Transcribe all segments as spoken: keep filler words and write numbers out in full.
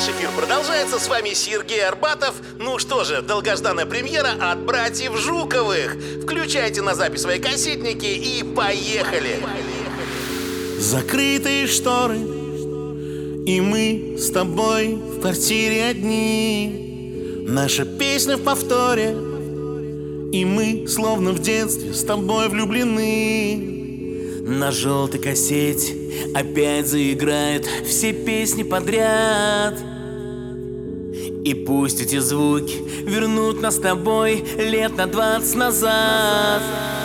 Наш эфир продолжается, с вами Сергей Арбатов. Ну что же, долгожданная премьера от братьев Жуковых. Включайте на запись свои кассетники и поехали. Закрытые шторы, и мы с тобой в квартире одни. Наша песня в повторе, и мы словно в детстве с тобой влюблены. На желтой кассете опять заиграют все песни подряд. И пусть эти звуки вернут нас с тобой лет на двадцать назад.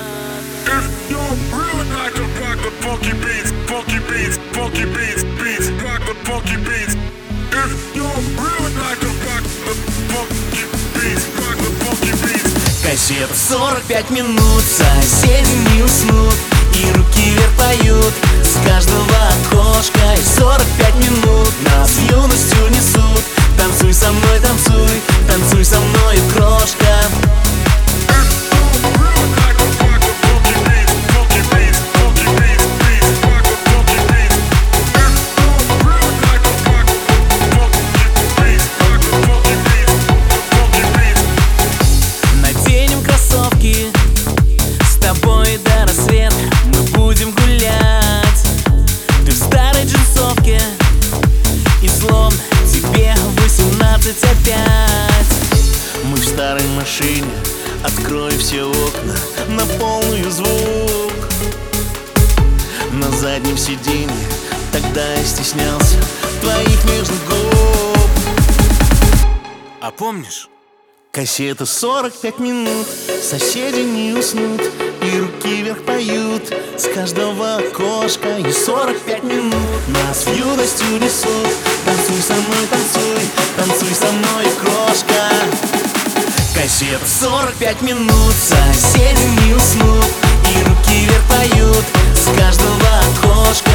Кассета сорок пять минут, соседи не уснут, и руки вверх поют с каждого окошка. И сорок пять минут нас юностью несут. Танцуй со мной, танцуй, танцуй со мной, крошка. Наденем кроссовки, с тобой до рассвета мы будем гулять. Ты в старой джинсовке, и словно тебе восемнадцать опять. Мы в старой машине, открой все окна на полную звук. На заднем сиденье тогда я стеснялся твоих нежных губ. А помнишь? Кассета сорок пять минут, соседи не уснут, и руки вверх поют с каждого окошка. И сорок пять минут нас в юность унесут. Танцуй со мной, танцуй, танцуй со мной, крошка. Кассета сорок пять минут, соседи не уснут, и руки вверх поют с каждого окошка.